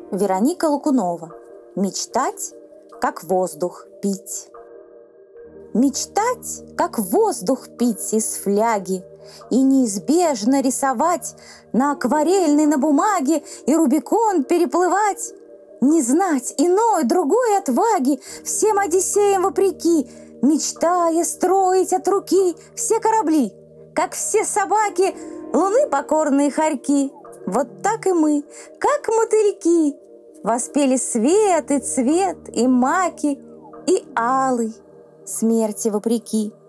Вероника Лукунова. Мечтать, как воздух пить. Мечтать, как воздух пить из фляги, и неизбежно рисовать на акварельной на бумаге и Рубикон переплывать, не знать иной другой отваги, всем Одиссеям вопреки, мечтая строить от руки все корабли, как все собаки, луны покорные хорьки. Вот так и мы, как мотыльки, воспели свет и цвет, и маки, и алый, смерти вопреки.